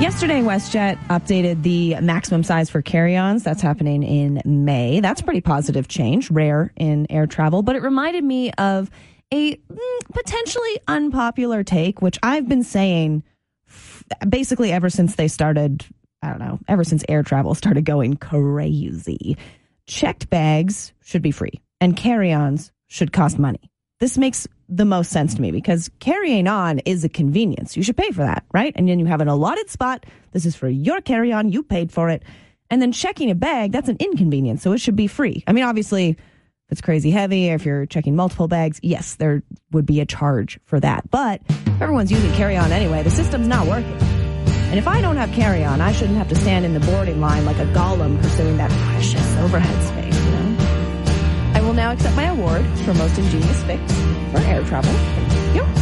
Yesterday, WestJet updated the maximum size for carry-ons. That's happening in May. That's pretty positive change, rare in air travel. But it reminded me of a potentially unpopular take, which I've been saying basically ever since they started, ever since air travel started going crazy. Checked bags should be free, and carry-ons should cost money. This makes the most sense to me because carrying on is a convenience. You should pay for that, right? And then you have an allotted spot. This is for your carry-on. You paid for it. And then checking a bag, that's an inconvenience, so it should be free. I mean, obviously, if it's crazy heavy, or if you're checking multiple bags, yes, there would be a charge for that. But if everyone's using carry-on anyway, the system's not working. And if I don't have carry-on, I shouldn't have to stand in the boarding line like a golem pursuing that precious overhead space, you know? I will now accept my award for most ingenious fix for air travel. Thank you.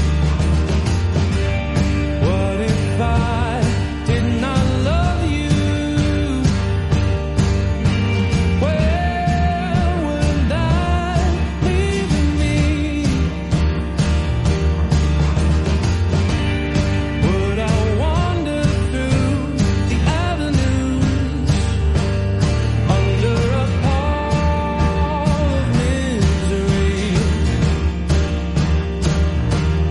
What if I did not love you? Where would I leave me? Would I wander through the avenues under a pall of misery?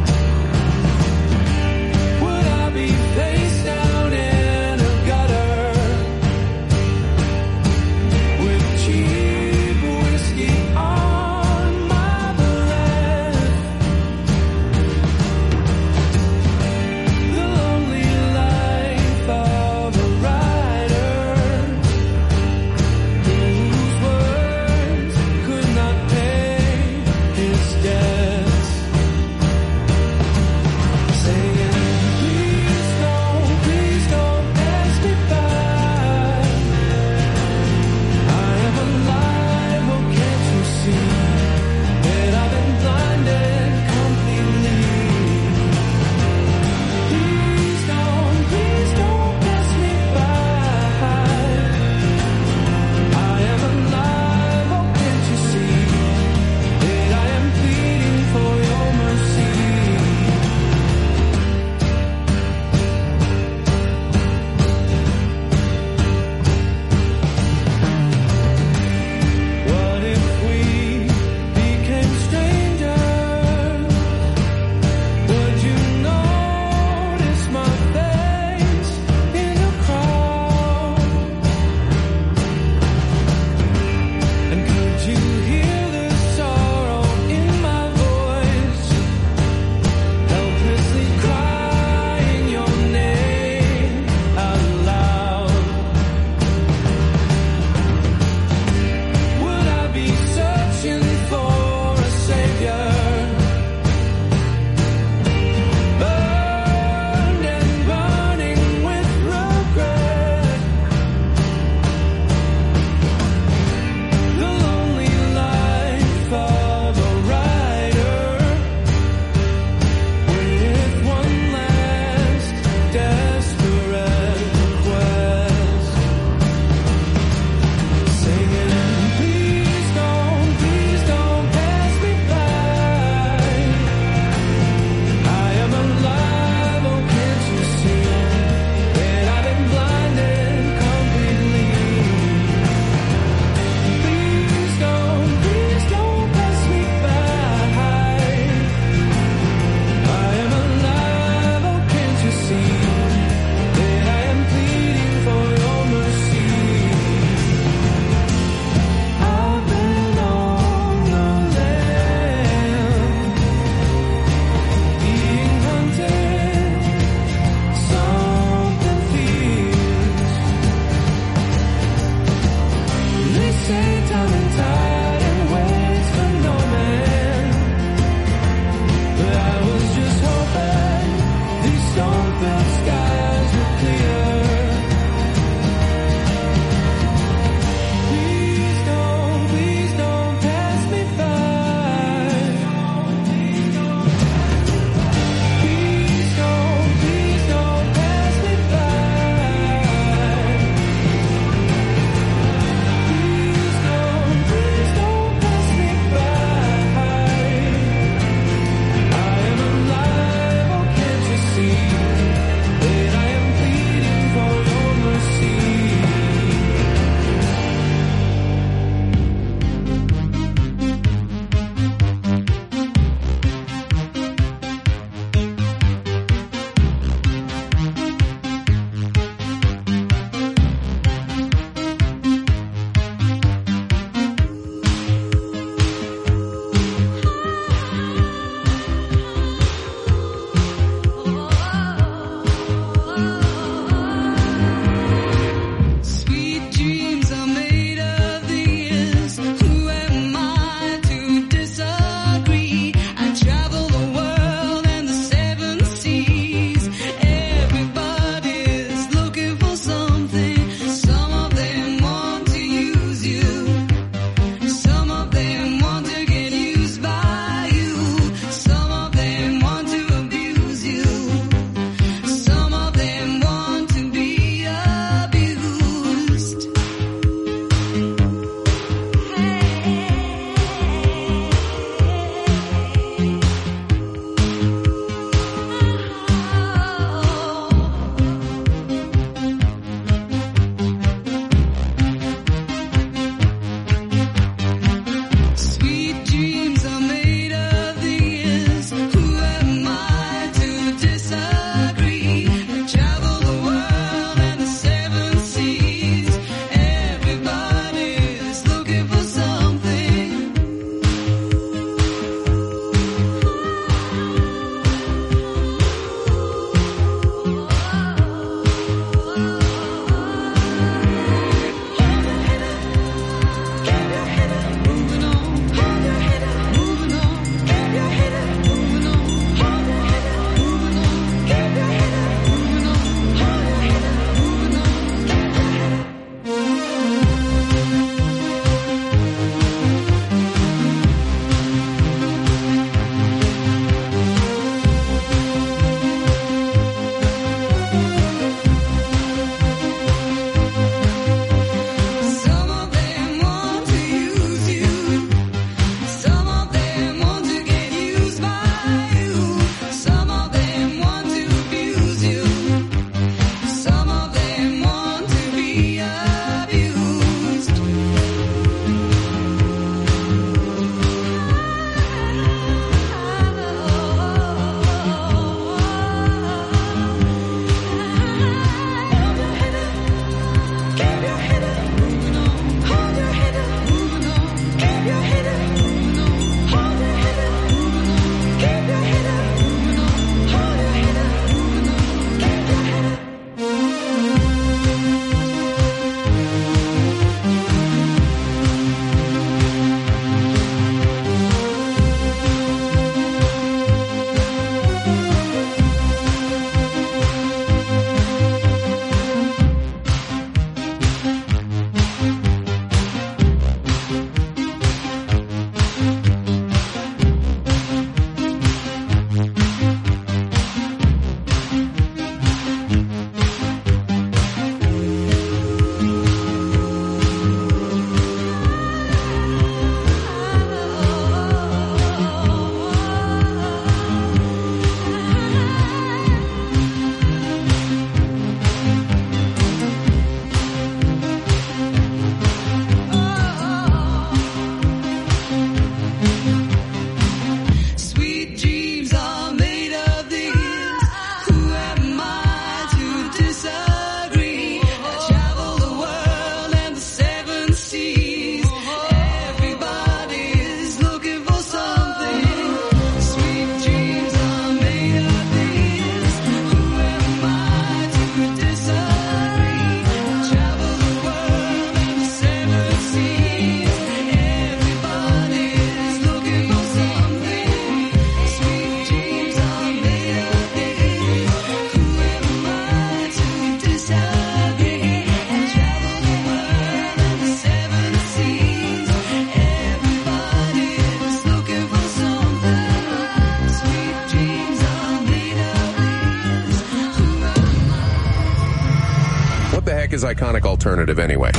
heck is iconic alternative anyway?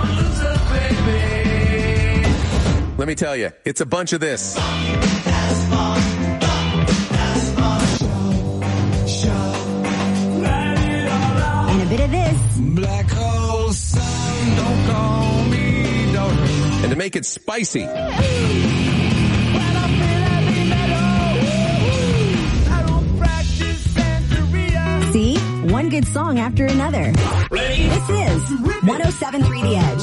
Let me tell you, it's a bunch of this. And a bit of this. Black hole sun, don't call me daughter. And to make it spicy, See? One good song after another. This is 107.3 The Edge.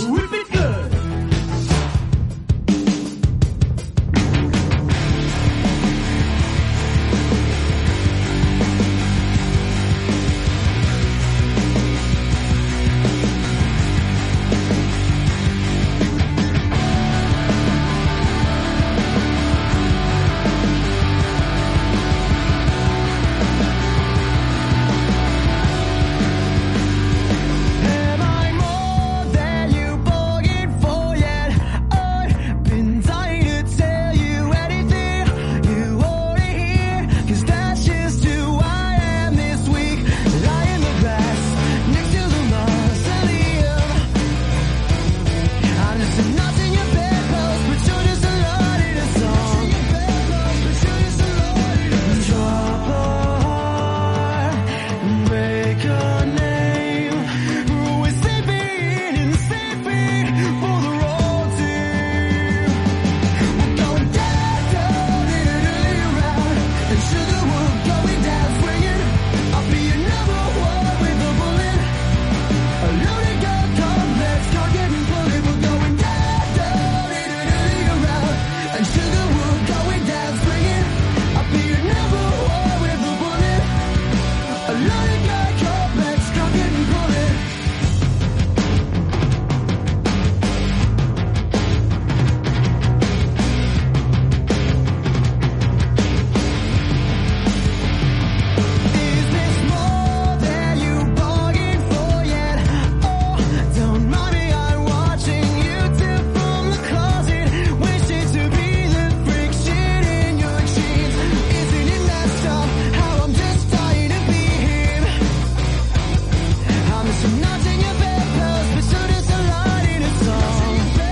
Am I more than you bargained for yet? I've been dying to tell you anything you already hear, 'cause that's just who I am this week. Lie in the grass next to the mausoleum. I'm just a knot in your bedpost, but you're just a lot in a song. Drop a heart and break a name. We're sleeping and sleeping for the road team. We're going down, down and around, and Sugarwood going down swinging. I'll be your number one with a bullet. A loaded gun complex, target and bullet. We're going down, down and around, and Sugarwood going down swinging. I'll be your number one with a bullet. A loaded gun complex, target and bullet. Is this more than you bargained for yet? Oh, don't mind me, I'm watching you tip from the closet, wishing to be the friction in your jeans. Isn't it messed up how I'm just dying to be him? I'm just a knot in your bedpost, but you're just a light in a song.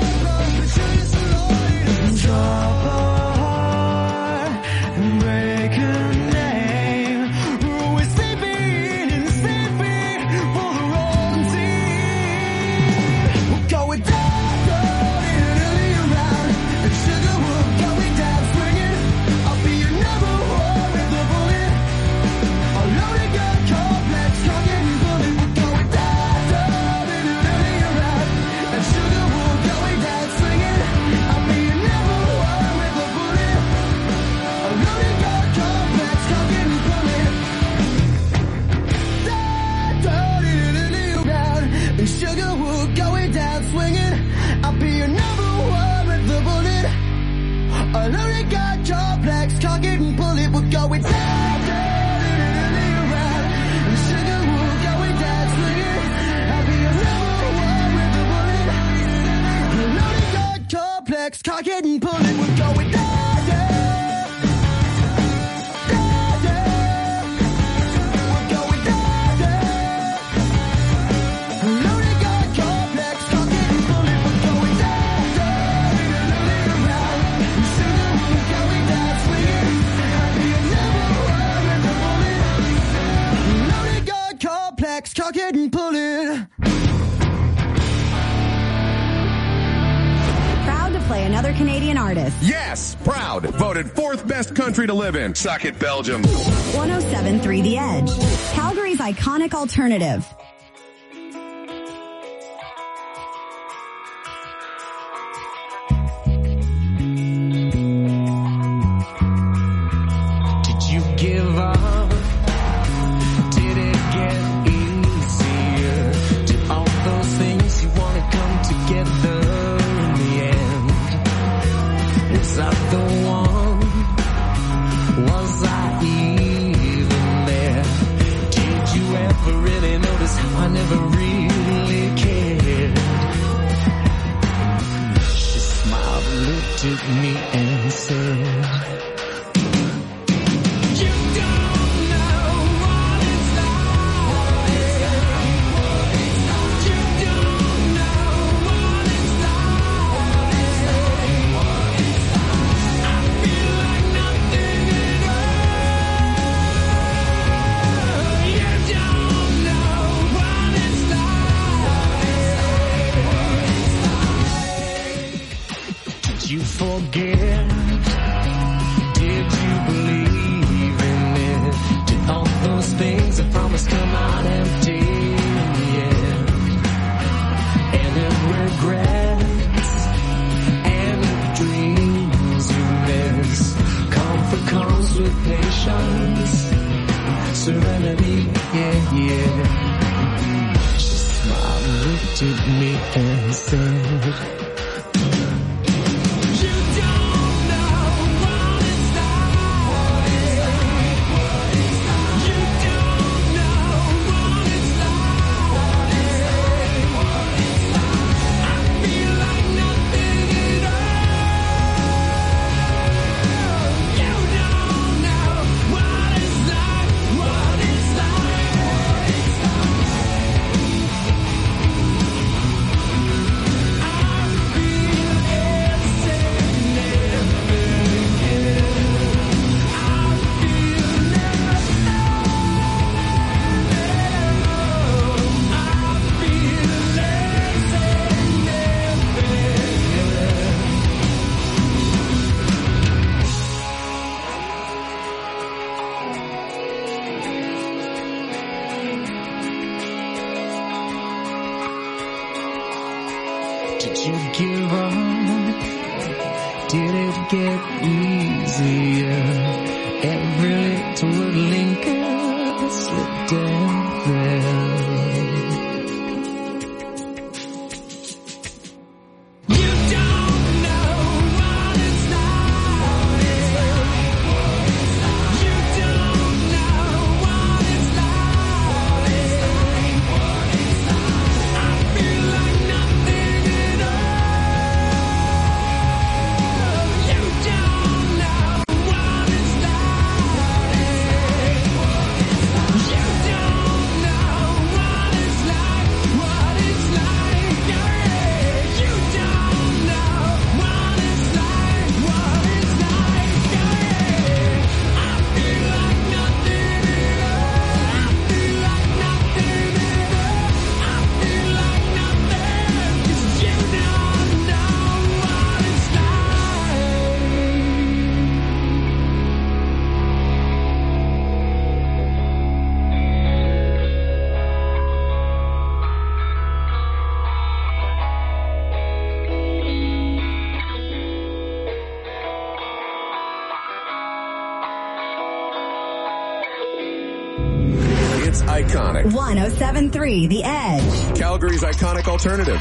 Drop a heart and break a name. We're sleeping and sleeping for the wrong team. We're going down, down and around, and Sugarwood going down swinging. I'll be your number one with a bullet. A loaded gun complex, target and bullet. We're going down, down and around, and Sugarwood going down swinging. I'll be your number one with a bullet. A loaded gun complex, target and bullet. Down, down and around, and Sugarwood going down swinging. I'll be your number one with the bullet. A loaded gun complex, target and bullet. We're going down, down and around, and Sugarwood going down swinging. I'll be your number one with the bullet. A loaded gun complex, target and bullet. We're going down, down, down, down. We're going down, down. A loaded gun complex, target and bullet. We're going down, down and around, and Sugarwood going down swinging. I'll be your number one with the bullet. Loaded gun complex, target and bullet. Proud to play another Canadian artist. yes, proud, voted 4th best country to live in. Suck it, Belgium. 107.3 The Edge. Calgary's iconic alternative. Did you give up? Did it get easier? Did all those things you want to come together in the end? Was I the one? Was I even there? Did you ever really notice serenity, yeah, yeah. She smiled and looked at me and said, you don't know what it's like. You don't know what it's like. I feel like nothing at all. You don't know what it's like, what it's like. I feel insane and vacant. I feel never I feel insane and did you give up? Did it get easier? Every little link slipped down there. You don't know what it's like. You don't know what it's like. I feel like nothing at all. You don't know what it's like. You don't know what it's like, what it's like. Yeah. You don't know what it's like, what it's like. Yeah. I feel like nothing at all. I feel like nothing at all. I feel like nothing, 'cause you don't know what it's It's iconic. 107.3 The Edge. Calgary's iconic alternative.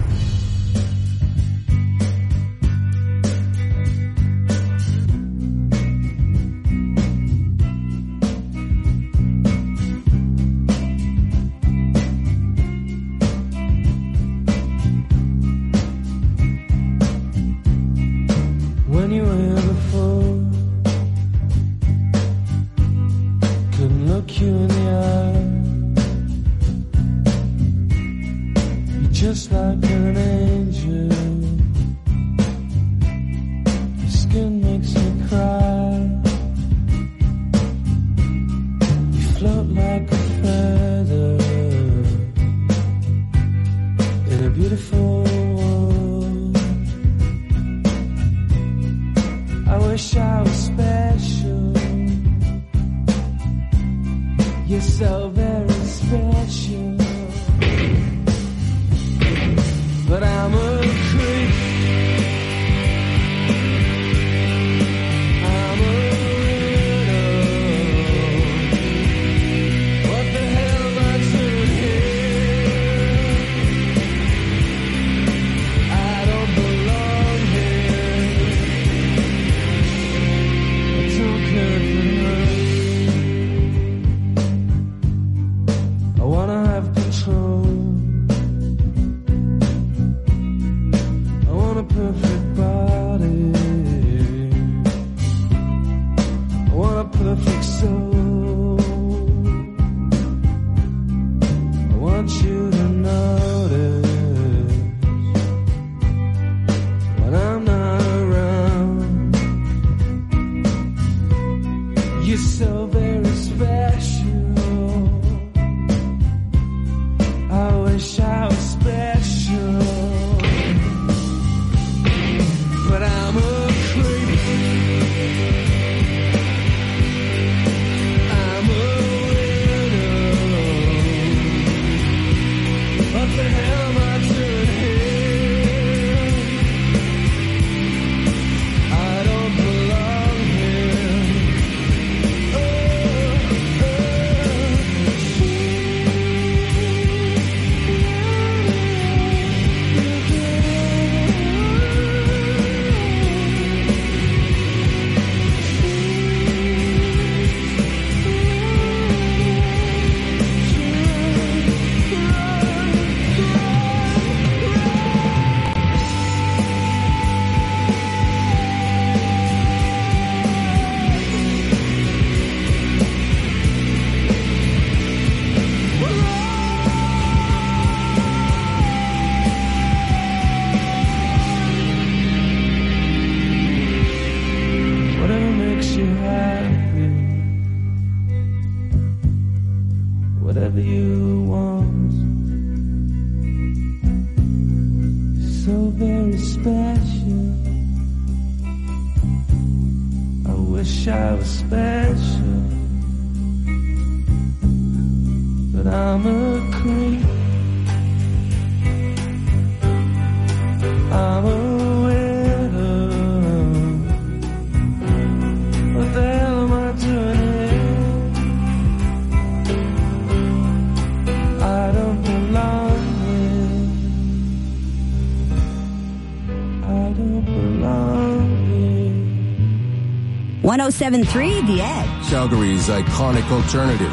when you were here before, couldn't look you in the eye. You're just like an angel. Your skin makes me cry. You float like a feather in a beautiful world. I wish I was special. You're so very special. But I'm a creep. I'm a widow. What the hell am I doing here? I don't belong here. I don't care for her. I wanna have control. whatever you want. So very special. I wish I was special, but I'm a creep. I'm a widow. What the hell am I doing here? I don't belong here. I don't belong here. 107.3 The Edge. Calgary's iconic alternative.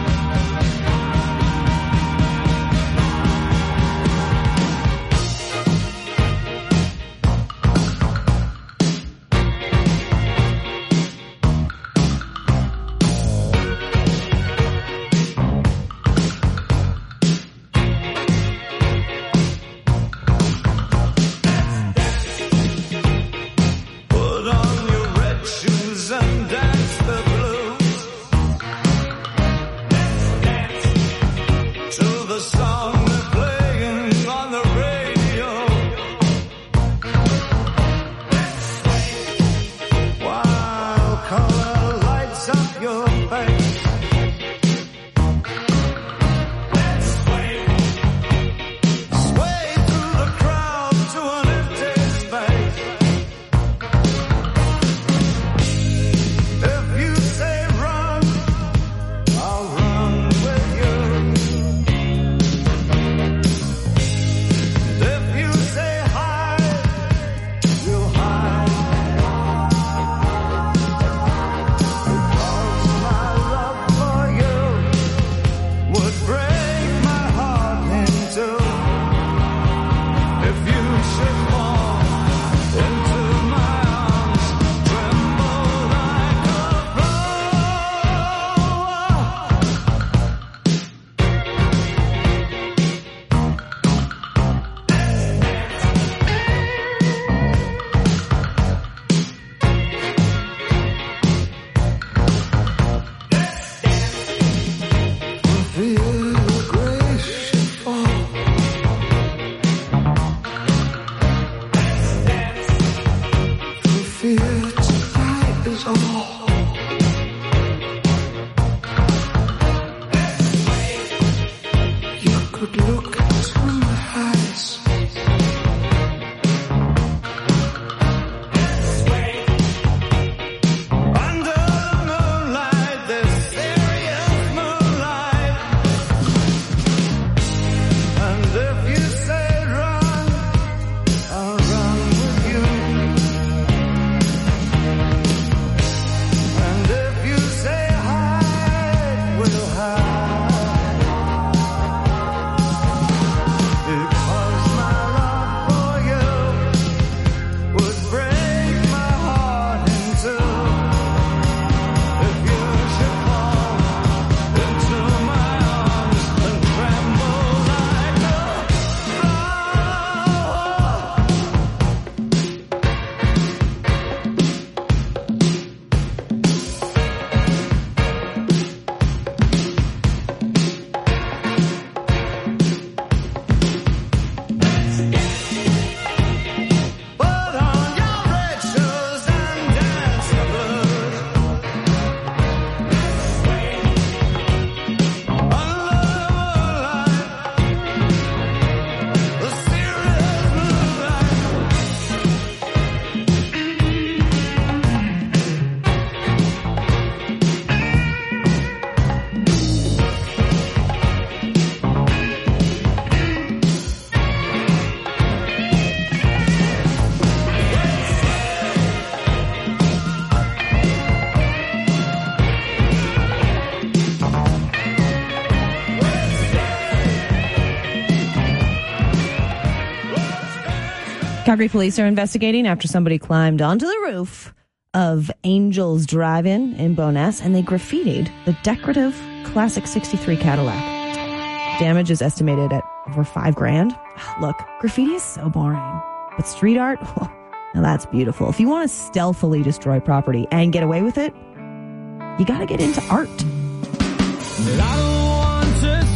Put on your red shoes and dance the blues. To the song they're playing on the radio. While color lights up your face. Sway through the crowd to an empty space. If you say run, I'll run with you. If you say hide, we'll hide. Because my love for you would break my heart in two. If you should fall into my arms, tremble like a feel the grace should fall. For fear tonight is all. You could look into my eyes. Under the moonlight, this serious moonlight. And if you say run, I'll run with you. And if you say hide, we'll hide. Because my love for you would break my heart in two. If you should fall into my arms and tremble like a put on your red shoes and dance the blues. Under the moonlight, the serious moonlight. Calgary police are investigating after somebody climbed onto the roof of Angels Drive-In in Bowness and they graffitied the decorative classic 63 Cadillac. Damage is estimated at over $5,000. Look, graffiti is so boring, but street art, now that's beautiful. If you want to stealthily destroy property and get away with it, you got to get into art. I don't want to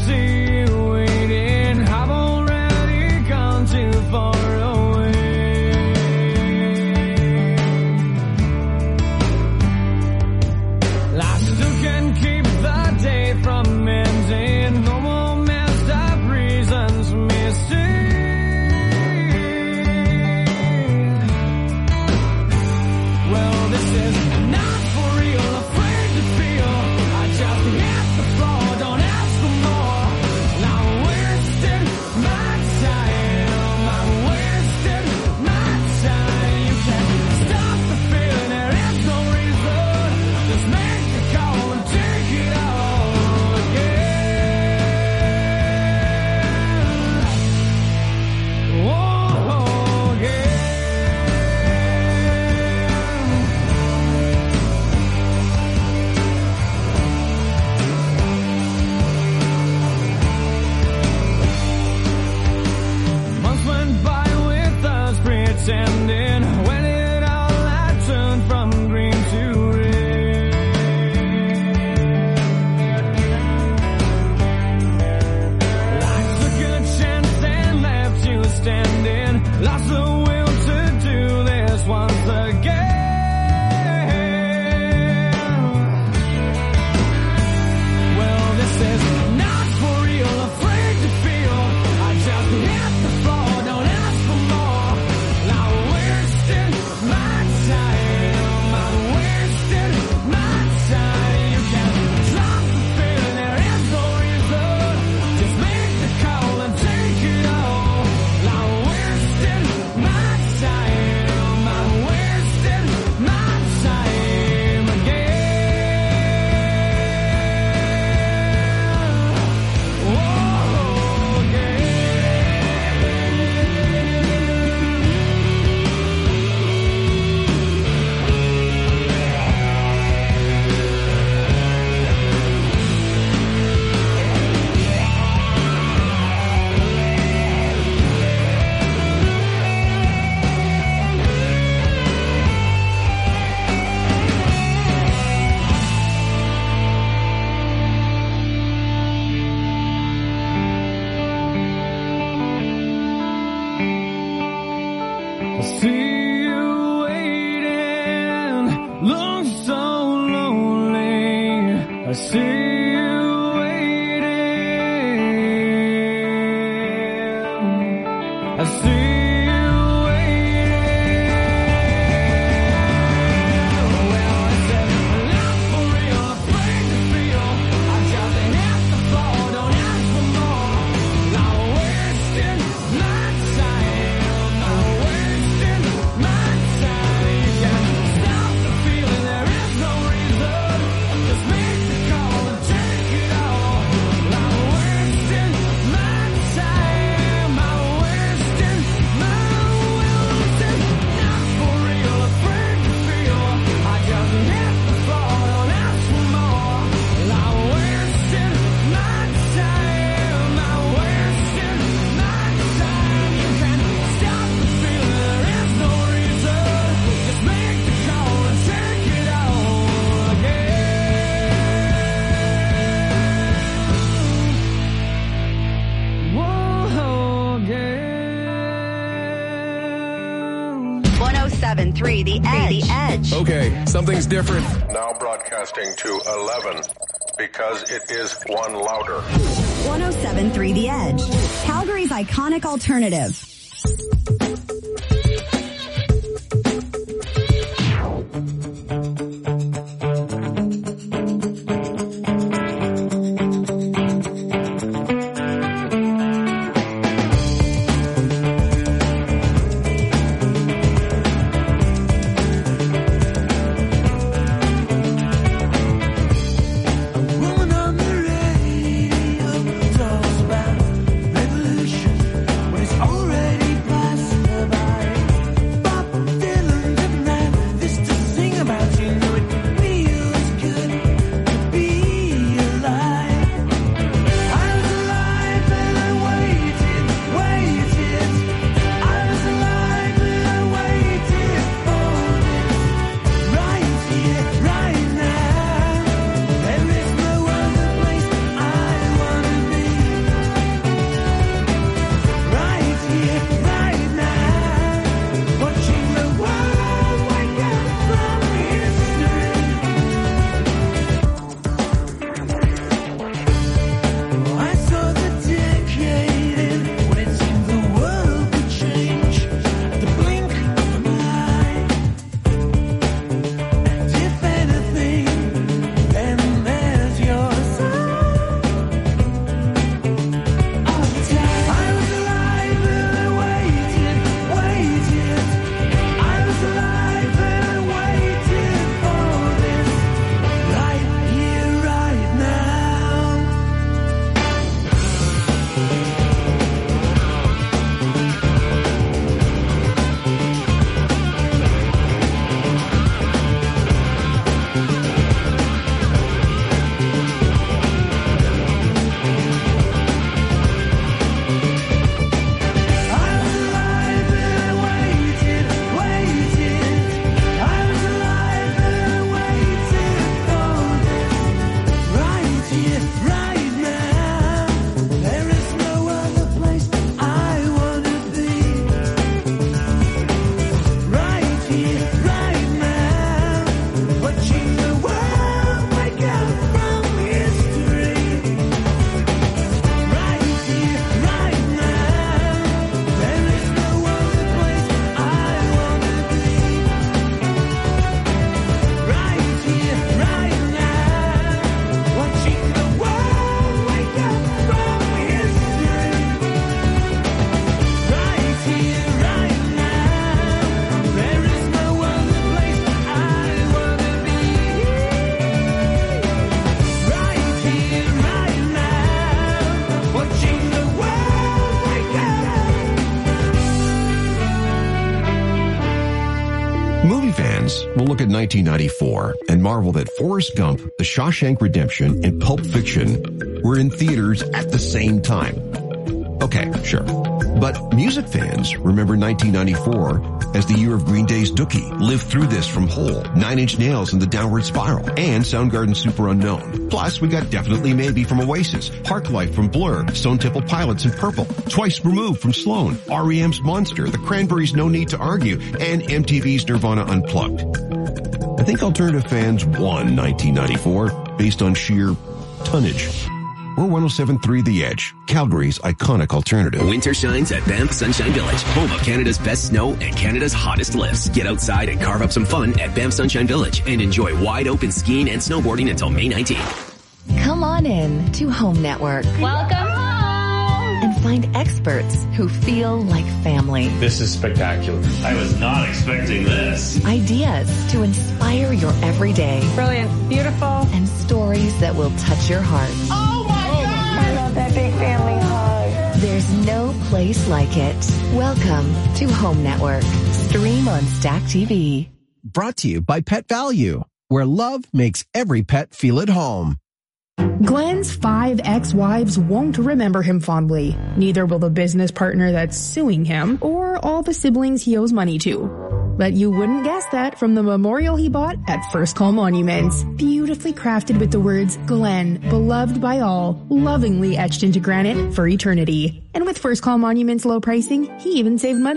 Edge. Okay, something's different. Now broadcasting to 11 because it is one louder. 107.3 The Edge. Calgary's iconic alternative. Woman on the radio talks about revolution when it's already passed her by. Bob Dylan tonight, this to sing about. You know it feels good to be alive. I was alive and I waited. I was alive and I waited for this. Right here, right now. There is no other place I wanna be. Right here, right now. Watching the world wake up from history. I saw the decade end when it seemed the world would change at the blink of an eye. And if anything, then there's your sign of time. I was alive and I waited. I was alive and I waited for this. Right here, right now. I was alive and I waited. I was alive and I waited for this. Right here, right now. There is no other place I wanna be. Right here, right now. Watching the world wake up from history. Right here, right now. There is no other place I wanna be. Right here, right now. Watching the world wake up from history. Right here, right now. There is no other place I wanna be. Right here, right now. Watching the world wake up. Movie fans will look at 1994 and marvel that Forrest Gump, The Shawshank Redemption, and Pulp Fiction were in theaters at the same time. Okay, sure. But music fans remember 1994 as the year of Green Day's Dookie, Live Through This from Hole, Nine Inch Nails and the Downward Spiral, and Soundgarden's Super Unknown. Plus, we got Definitely Maybe from Oasis, Parklife from Blur, Stone Temple Pilots and Purple, Twice Removed from Sloan, R.E.M.'s Monster, The Cranberries' No Need to Argue, and MTV's Nirvana Unplugged. I think alternative fans won 1994 based on sheer tonnage. We're 107.3 The Edge, Calgary's iconic alternative. Winter shines at Banff Sunshine Village, home of Canada's best snow and Canada's hottest lifts. Get outside and carve up some fun at Banff Sunshine Village and enjoy wide open skiing and snowboarding until May 19th. Come on in to Home Network. Welcome home! And find experts who feel like family. This is spectacular. I was not expecting this. Ideas to inspire your everyday. Brilliant. Beautiful. And stories that will touch your heart. Oh my God! I love that big family hug. There's no place like it. Welcome to Home Network. Stream on Stack TV. Brought to you by Pet Value, where love makes every pet feel at home. Glenn's 5 ex-wives won't remember him fondly. Neither will the business partner that's suing him or all the siblings he owes money to. But you wouldn't guess that from the memorial he bought at First Call Monuments. Beautifully crafted with the words, Glenn, beloved by all, lovingly etched into granite for eternity. And with First Call Monuments' low pricing, he even saved money.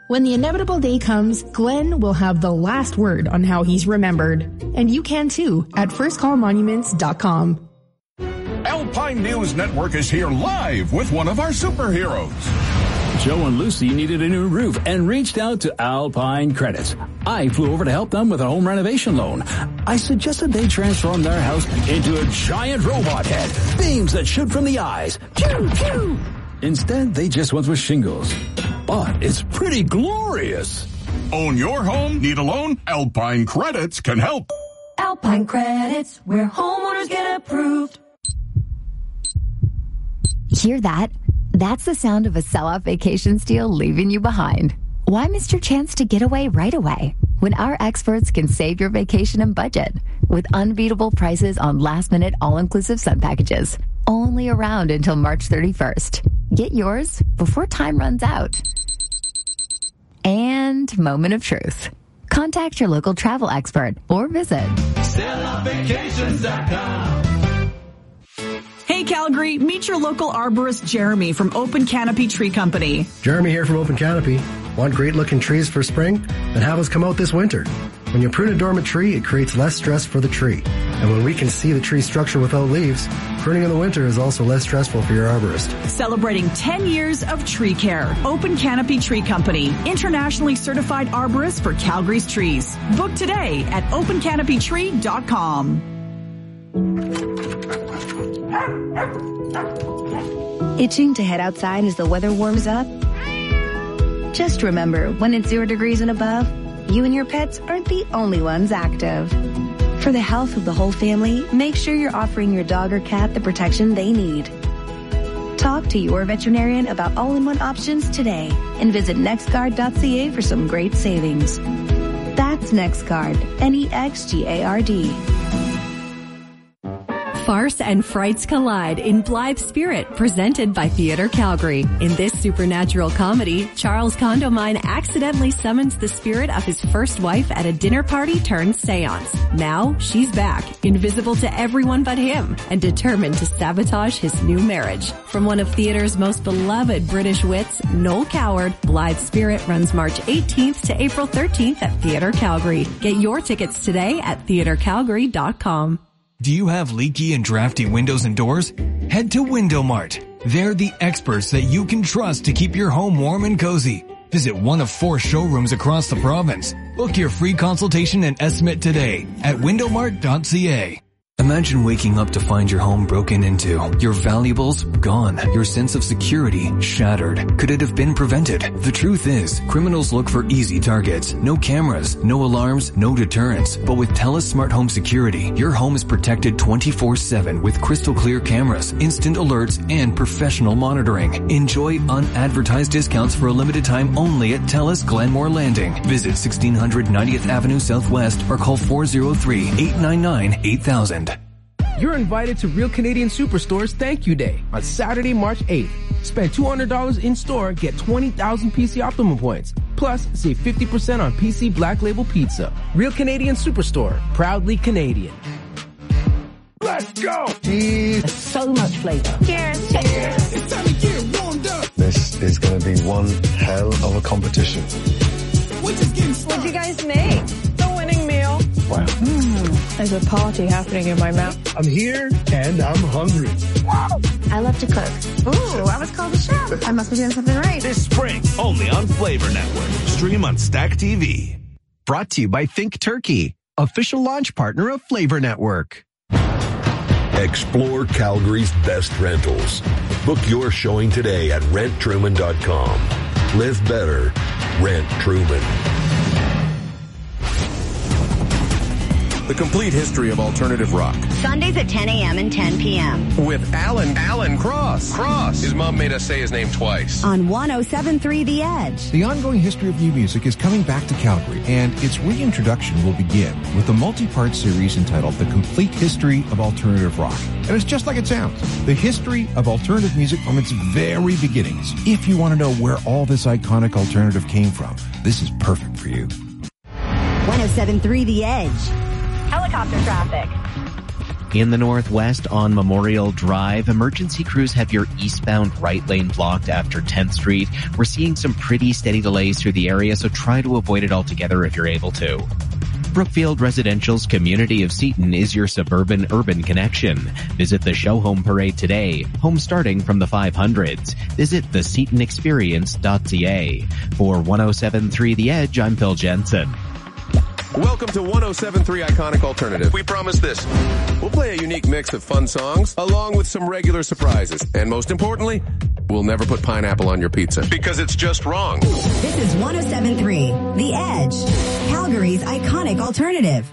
When the inevitable day comes, Glenn will have the last word on how he's remembered. And you can too at firstcallmonuments.com. Alpine News Network is here live with one of our superheroes. Joe and Lucy needed a new roof and reached out to Alpine Credits. I flew over to help them with a home renovation loan. I suggested they transform their house into a giant robot head, beams that shoot from the eyes. Pew, pew. Instead, they just went with shingles. But it's pretty glorious. Own your home? Need a loan? Alpine Credits can help. Alpine Credits, where homeowners get approved. Hear that? That's the sound of a sell-off vacation deal leaving you behind. Why miss your chance to get away right away when our experts can save your vacation and budget with unbeatable prices on last-minute all-inclusive sun packages? Only around until March 31st. Get yours before time runs out. And moment of truth. Contact your local travel expert or visit selloutvacations.com. Hey Calgary, meet your local arborist Jeremy from Open Canopy Tree Company. Jeremy here from Open Canopy. Want great looking trees for spring? Then have us come out this winter. When you prune a dormant tree, it creates less stress for the tree. And when we can see the tree structure without leaves, pruning in the winter is also less stressful for your arborist. Celebrating 10 years of tree care. Open Canopy Tree Company, internationally certified arborist for Calgary's trees. Book today at opencanopytree.com. Itching to head outside as the weather warms up? Just remember, when it's 0 degrees and above, you and your pets aren't the only ones active. For the health of the whole family, make sure you're offering your dog or cat the protection they need. Talk to your veterinarian about all-in-one options today and visit nextguard.ca for some great savings. That's NextGuard, NEXGARD. Farce and frights collide in Blithe Spirit, presented by Theatre Calgary. In this supernatural comedy, Charles Condomine accidentally summons the spirit of his first wife at a dinner party turned seance. Now, she's back, invisible to everyone but him, and determined to sabotage his new marriage. From one of theatre's most beloved British wits, Noel Coward, Blithe Spirit runs March 18th to April 13th at Theatre Calgary. Get your tickets today at theatrecalgary.com. Do you have leaky and drafty windows and doors? Head to Window Mart. They're the experts that you can trust to keep your home warm and cozy. Visit one of 4 showrooms across the province. Book your free consultation and estimate today at windowmart.ca. Imagine waking up to find your home broken into, your valuables gone, your sense of security shattered. Could it have been prevented? The truth is, criminals look for easy targets. No cameras, no alarms, no deterrents. But with TELUS Smart Home Security, your home is protected 24/7 with crystal clear cameras, instant alerts, and professional monitoring. Enjoy unadvertised discounts for a limited time only at TELUS Glenmore Landing. Visit 1600 90th Avenue Southwest or call 403-899-8000. You're invited to Real Canadian Superstore's Thank You Day on Saturday, March 8th. Spend $200 in store, get 20,000 PC Optimum points. Plus, save 50% on PC Black Label Pizza. Real Canadian Superstore, proudly Canadian. Let's go! Cheese. So much flavor. Cheers. Cheers. It's time to get warmed up. This is going to be one hell of a competition. What'd you guys make? The winning meal. Wow. There's a party happening in my mouth. I'm here and I'm hungry. I love to cook. Ooh, I was called a chef. I must be doing something right. This spring, only on Flavor Network. Stream on Stack TV. Brought to you by Think Turkey, official launch partner of Flavor Network. Explore Calgary's best rentals. Book your showing today at renttruman.com. Live better. Rent Truman. The complete history of alternative rock. Sundays at 10 a.m. and 10 p.m. With Alan Cross. His mom made us say his name twice. On 107.3 The Edge. The ongoing history of new music is coming back to Calgary, and its reintroduction will begin with a multi-part series entitled The Complete History of Alternative Rock. And it's just like it sounds. The history of alternative music from its very beginnings. If you want to know where all this iconic alternative came from, this is perfect for you. 107.3 The Edge. Helicopter traffic. In the northwest on Memorial Drive, emergency crews have your eastbound right lane blocked after 10th Street. We're seeing some pretty steady delays through the area, so try to avoid it altogether if you're able to. Brookfield Residential's Community of Seaton is your suburban-urban connection. Visit the Show Home Parade today. Home starting from the 500s. Visit theseatonexperience.ca. For 107.3 The Edge, I'm Phil Jensen. Welcome to 107.3 Iconic Alternative. We promise this. We'll play a unique mix of fun songs along with some regular surprises. And most importantly, we'll never put pineapple on your pizza because it's just wrong. This is 107.3 The Edge, Calgary's iconic alternative.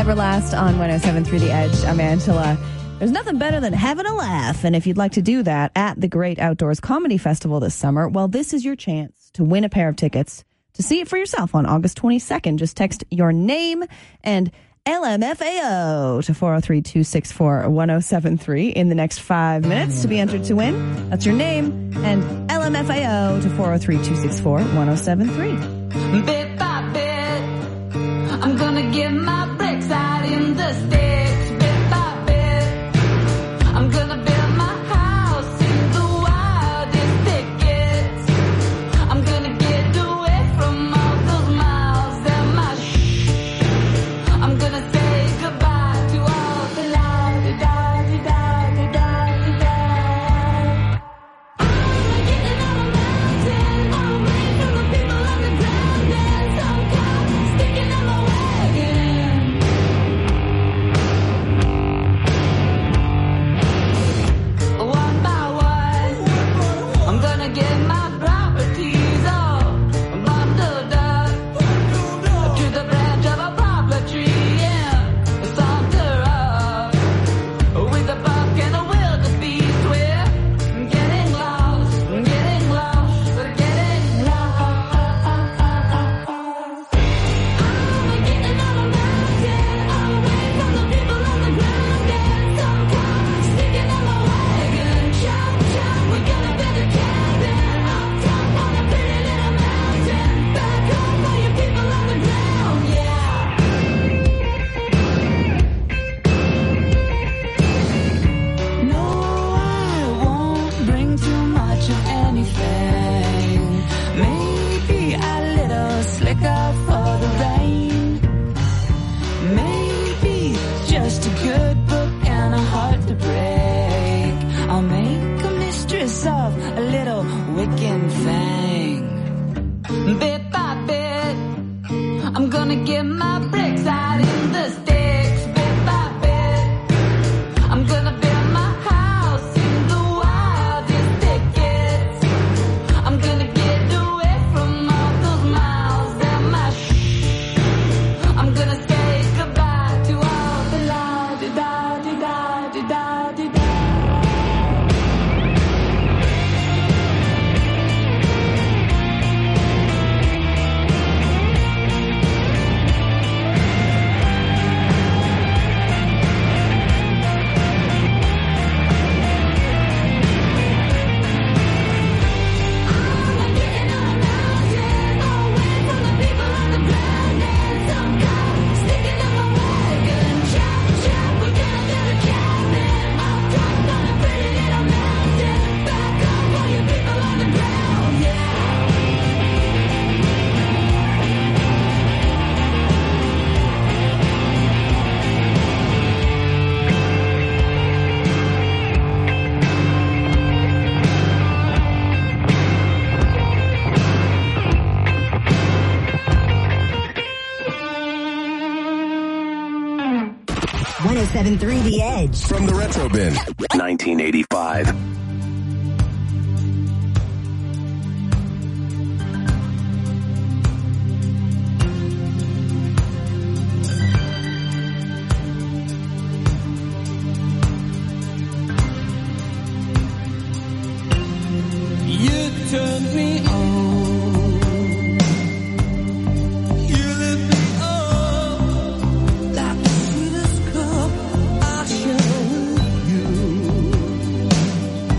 Everlast on 107.3 The Edge. I'm Angela. There's nothing better than having a laugh. And if you'd like to do that at the Great Outdoors Comedy Festival this summer, well, this is your chance to win a pair of tickets to see it for yourself on August 22nd. Just text your name and LMFAO to 403-264-1073 in the next 5 minutes to be entered to win. That's your name and LMFAO to 403-264-1073. Bit by bit, I'm gonna give my bricks out in the sticks. Bit by bit, I'm gonna build my house in the wildest thickets. I'm gonna get away from all those miles and my I'm gonna say goodbye to all the la-di-da-di-da-di-da-di-da. I'm getting on a mountain, away from the people on the ground, and some cops sticking in my wagon. One by one, I'm gonna get my properties all bundled up to the branch of a poplar tree, yeah. Saunter up with a buck and a wildebeest. We're getting lost, getting lost, we're getting lost. I'm getting on a mountain, away from the people on the ground, and some cops sticking in my wagon. Chop, chop, we're gonna build a cabin up top on a pretty little mountain. Back home for you people on the ground, yeah. No, I won't bring too much of anything. Maybe a little slicker for the rain. Maybe just a good book and a heart to break. I'll make a mistress of a little wicked thing. Bit by bit, I'm gonna get my bricks out in the sticks. Bit by bit, I'm gonna build my house in the wildest thickets. I'm gonna get away from all those miles and my I'm gonna say goodbye to all the la-di-da-di-da-di-da-di-da. The Edge. From the Retro Bin. 1985. You turned me on. You lit me up like the sweetest cup I showed you.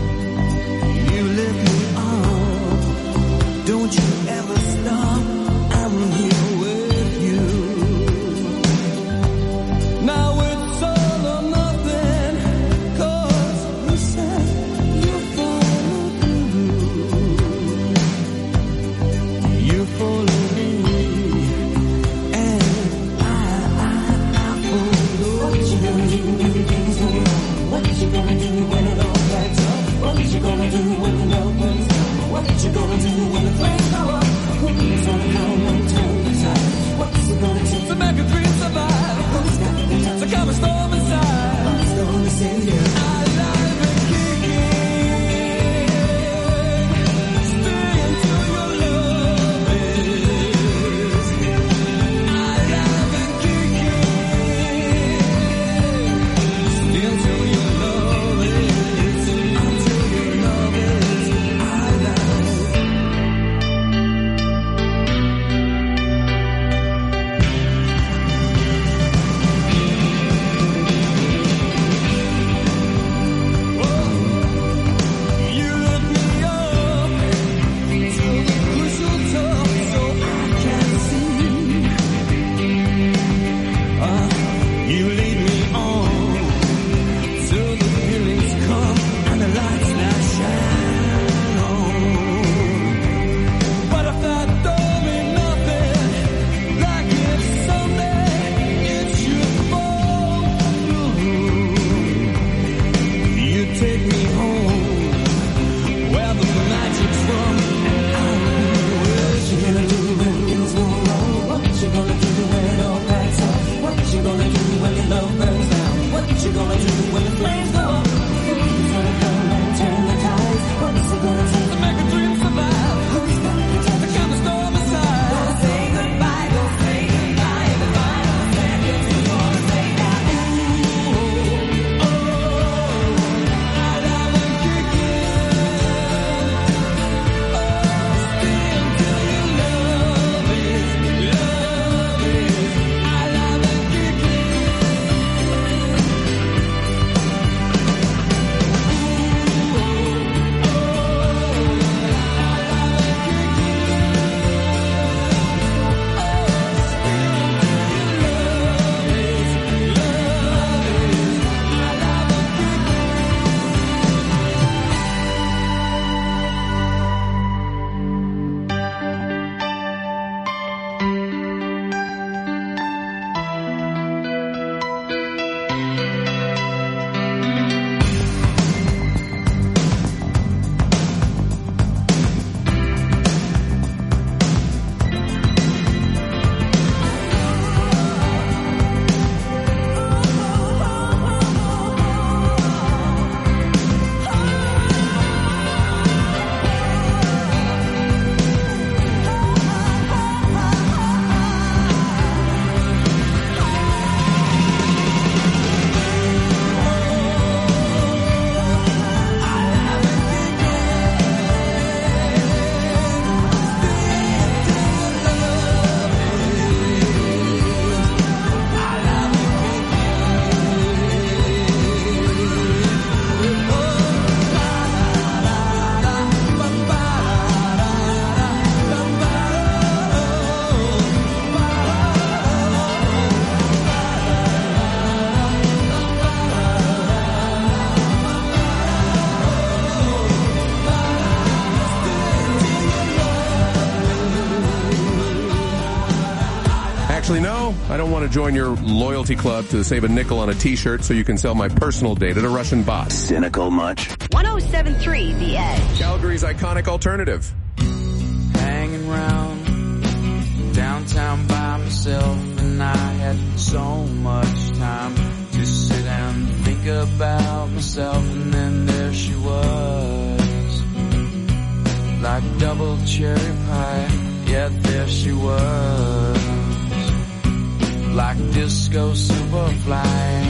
Actually, no. I don't want to join your loyalty club to save a nickel on a t-shirt so you can sell my personal data to Russian bots. Cynical much? 107.3 The Edge. Calgary's iconic alternative. Hanging round downtown by myself, and I had so much time to sit and think about myself, and then there she was, like double cherry pie. Yeah, there she was, like disco superfly.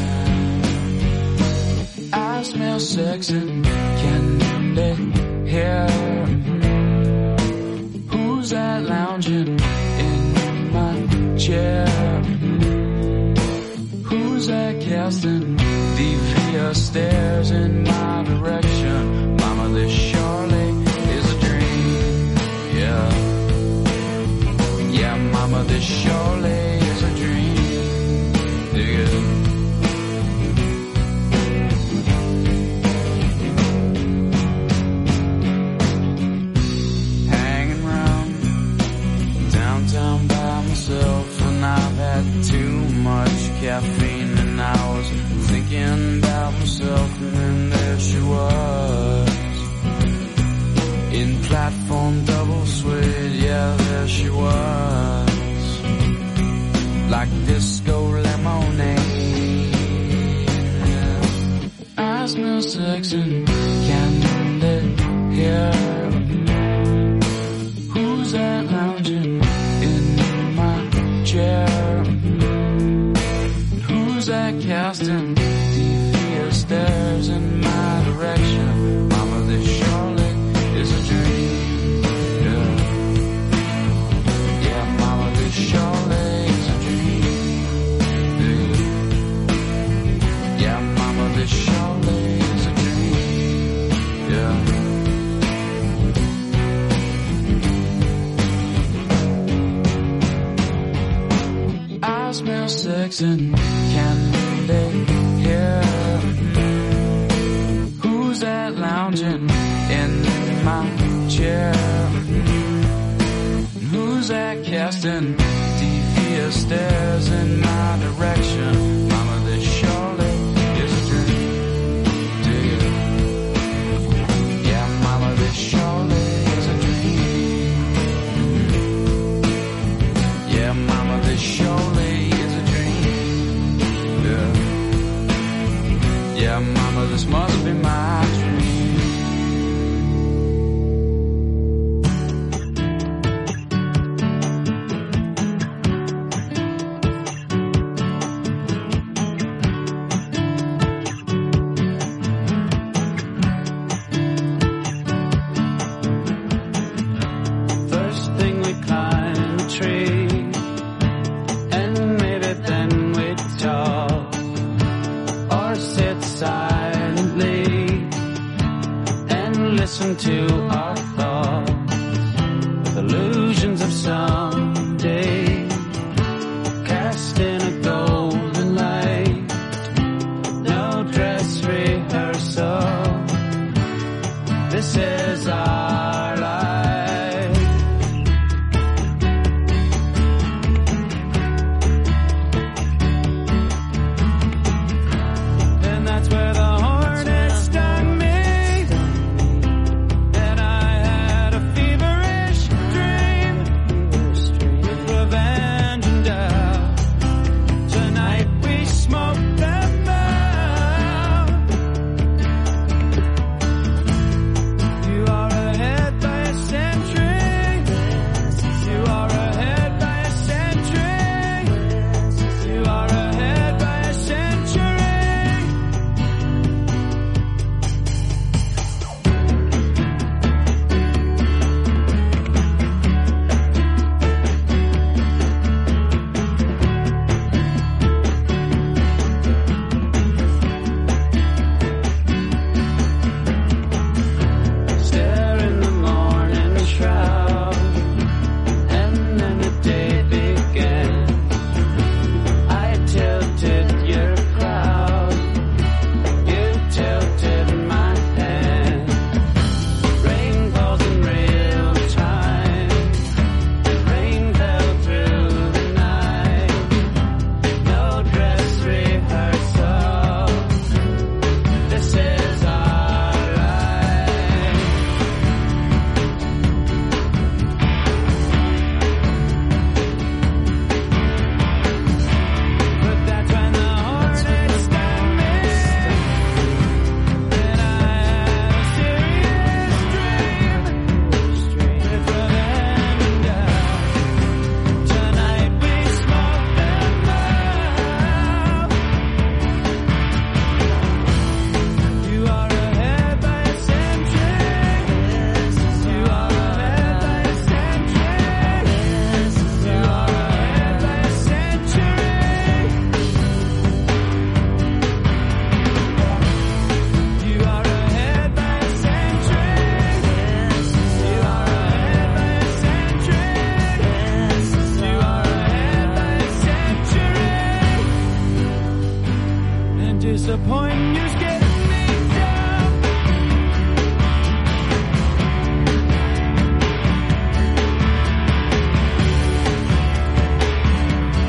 I smell sex and candy here. Who's that lounging in my chair? Who's that casting devious stares in my direction? Mama, this surely is a dream. Yeah. Yeah, mama, this surely is a dream. Dig it. Hanging around downtown by myself, and I've had too much caffeine, and I was thinking about myself, and then there she was, in platform double suede. Yeah, there she was, like disco lemonade. I smell sex and candy here. Who's that lounging in my chair? Who's that casting devious stares in my direction? Mama, this surely is a dream. Yeah, yeah, mama, this surely is a dream. Yeah, yeah, mama, this surely is a dream. Yeah. I smell sex and candy here. Who's that lounging in my chair? Who's that casting devious stares in my direction? Mama, this surely is a dream. Dig it. Yeah, mama, this surely is a dream. Yeah, mama, this surely is a dream. Yeah. Yeah, mama, this must be my dream. First thing we climb a tree, and maybe then we talk, or sit silently disappointing, you scared